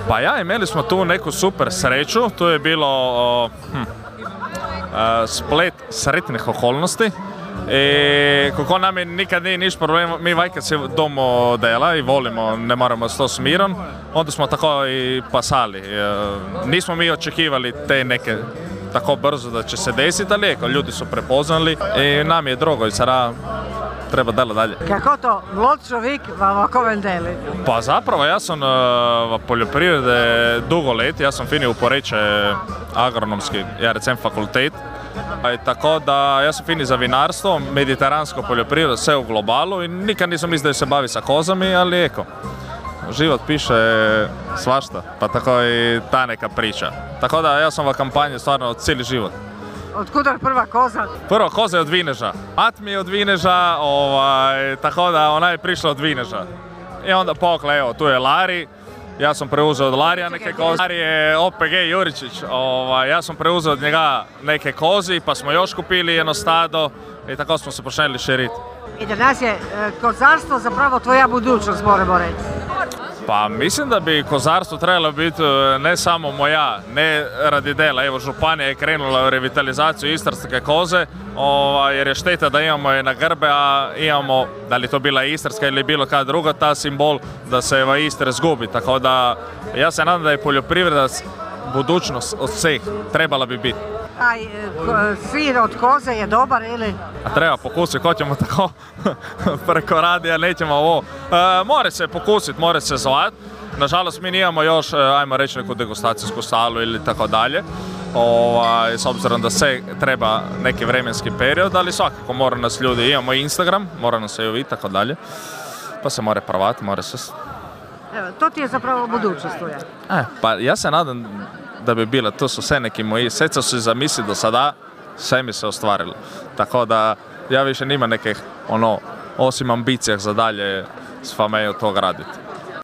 Pa ja, imali smo tu neku super sreću, tu je bilo splet sretnih okolnosti. I kako nam je nikad nije niš problema, mi vajka se domo dela i volimo, ne moramo to smiran, onda smo tako i pasali. Nismo mi očekivali te neke tako brzo da će se desiti, ali ljudi su prepoznali i nam je drogo i sada treba dela dalje. Kako to mlad čovjek vam ovako vendeli? Pa zapravo ja sam v poljoprivrede dugo let, ja sam finio u Poreče agronomski, ja recem fakultet. Tako da ja sam fini za vinarstvo, mediteransko poljoprivredo, sve u globalu i nikad nisam mislio da se bavi sa kozami, ali život piše svašta, pa tako i ta neka priča. Tako da ja sam u kampanji stvarno cijeli život. Otkud je prva koza? Prva koza je od Vineža. Mat mi je od Vineža, tako da ona je prišla od Vineža. I onda pokla, evo, tu je Lari. Ja sam preuzeo od Larija neke koze. Lari je OPG Juričić. Ja sam preuzeo od njega neke kozi, pa smo još kupili jedno stado i tako smo se počeli širiti. I danas je kozarstvo zapravo tvoja budućnost, moramo reći. Pa mislim da bi kozarstvo trebalo biti ne samo moja, ne radi dela. Evo, županija je krenula u revitalizaciju istarske koze, jer je šteta da imamo je na grbe, a imamo, da li to bila istarska ili bilo kada druga, ta simbol da se Istra zgubi. Tako da ja se nadam da je poljoprivreda budućnost od svih, trebala bi biti. Taj sir od koze je dobar ili? A treba pokusiti, hoćemo tako preko radija, nećemo ovo. More se pokusiti, more se zvat. Nažalost, mi nijemo još, ajmo reći, neku degustacijsku salu ili tako dalje. S obzirom da sve treba neki vremenski period, ali svakako mora nas ljudi, imamo i Instagram, mora nas se i vidjeti, tako dalje. Pa se more pravati, more se... Evo, to ti je zapravo budućnost tvoja. Pa ja se nadam da bi bila, to su sve neki moji, sve su se zamislili do sada, sve mi se ostvarilo. Tako da ja više nima nekih, osim ambicijah za dalje s fameju tog raditi.